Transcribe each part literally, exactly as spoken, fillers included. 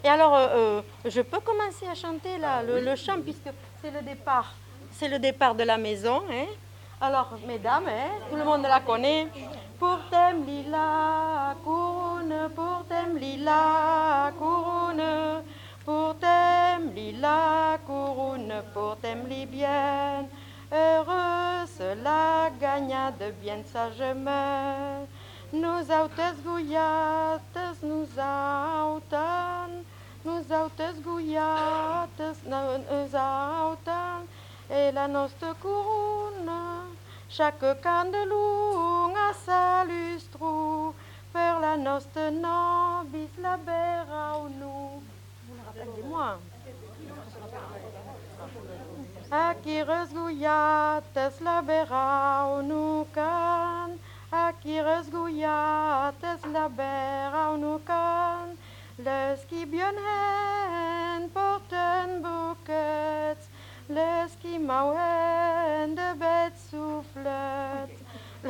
Et alors, euh, euh, je peux commencer à chanter là, le, le chant, puisque c'est le départ. C'est le départ de la maison. Hein. Alors, mesdames, hein, tout le monde la connaît. Pour thème lila, couronne, pour thème lila, couronne, pour thème lila, couronne, pour thème bien. Heureuse la gagnade bien sagement. Nous autes gouillates, nous autan, nous autes gouillates, nous autan, et la nostra couronne, chaque candelou a sa lustre, per la nostra nobis la berra nous. Vous le rappelez-moi. Aquí resguiates la berra nous can. Aquí resguiates la berra nous can. Les qui bien hen porten bouquets, les qui mauen de bêtes soufflettes.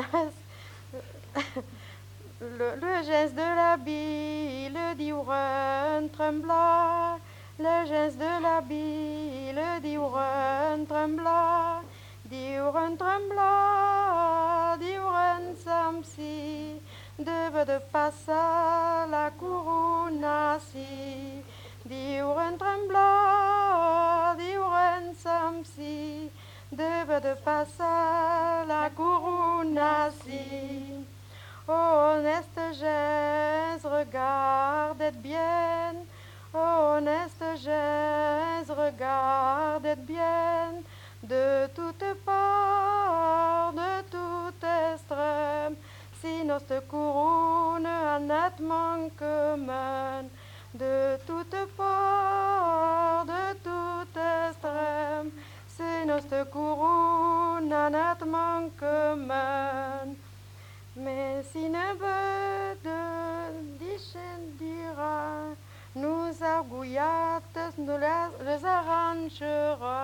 Le, le geste de la bille, le diurun trembla. Le geste de la bille, le diurun trembla. Diurun trembla, diurun samsi. Deve de passa la couronnasi. Diurun trembla, diurun samsi. Deve de passa la couronnasi. Oh, honnête gens, regardez bien. Oh, honnête gens, regardez bien. De toutes parts, de tout extrême, si notre couronne honnêtement commun. De toutes parts, de tout extrême, si notre couronne honnêtement commun. Mais si ne veut de descendira, nous arguillates nous les, les arrangera.